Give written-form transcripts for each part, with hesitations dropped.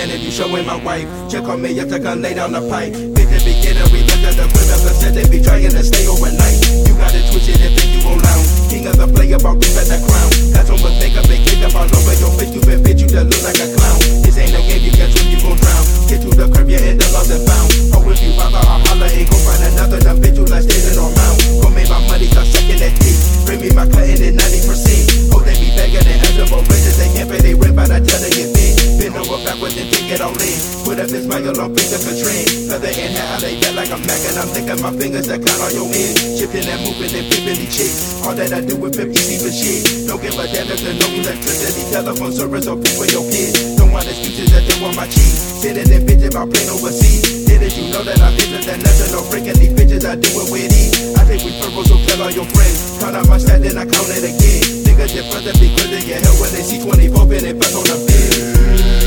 man if you showing my wife. Check on me, I took her lay down the pipe. Bitch, the beginner, we left at the crib, ever said they be trying to stay overnight. You gotta twitch it and think you gon' lounge. King of the player, about deep at the crown. That's almost make a big hit up all over your bitch. You been bitch, you just look like a clown. This ain't a game, you can swim, you gon' drown. Get to the curb, you end up lost and found. Oh, if you bother, I'll holler, ain't gon' find another dumb bitch, you like standing on round. Go make my money, start sucking that dick. Bring me my cut in at 90%. Oh, they be begging and asking for bridges. They can't pay they rent, but I tell they get big. Bend over backwards and take it all in. Put up his smile on, pick up a trend. Feather in how they get like I'm back and I'm licking my fingers that count on your head. Shifting and moving and flipping these chicks. All that I do is 50 for shit. Don't give a damn if there's no electricity. Telephone service or pay for your kids. Don't want excuses that they want my cheese. Sitting in bitches about playing overseas. Didn't you know that I'm international? Breaking these bitches, I do it with ease. I think we purple, so tell all your friends. Count out my stat, then I count it again. Niggas get further because they get hell when they see 24 been it back on the bed.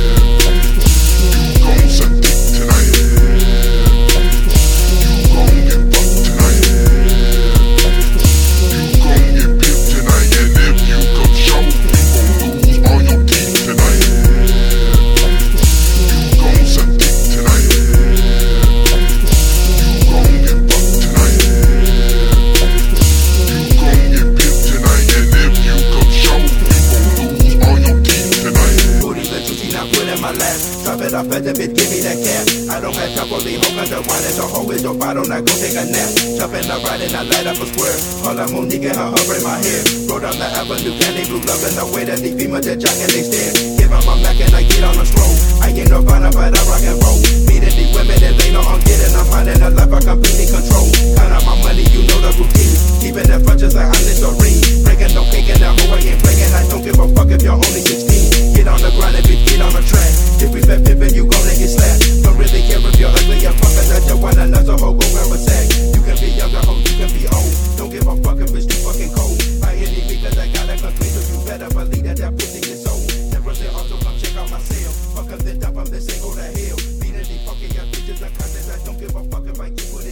I fed the bitch, give me that cash. I don't have time for the hoe, cause the wine is a hoe is your bottle, now go take a nap. Jumping up, riding, I light up a square. Call up Monique and her hover in my hair. Roll down the avenue, candy blue, loving the way that these females just jock and they stare. Give up my Mac and I get on a stroll. I ain't no Nirvana, but I rock and roll. Meeting these women and they know I'm getting. I'm finding a life I completely control. Count out my money, you know the routine. Keeping the front just like I'm Listerine. Breaking no cake and that hoe I ain't playing. I don't give a fuck if you're only 16. Get on the grind and bitch, get on the track. Disrespect pimpin', you gonna get slapped. Don't really care if you're ugly or fuckers. That you want another hoe, go wear a sack. You can be younger, hoe, you can be old. Don't give a fuck if it's too fucking cold. By any means, cause I got a complete, so you better believe that that pussy is sold. Never say also come check out my sale. Fuck up the dump, I'm the single to hell. Beating these fucking young bitches and cutters. I don't give a fuck if I keep putting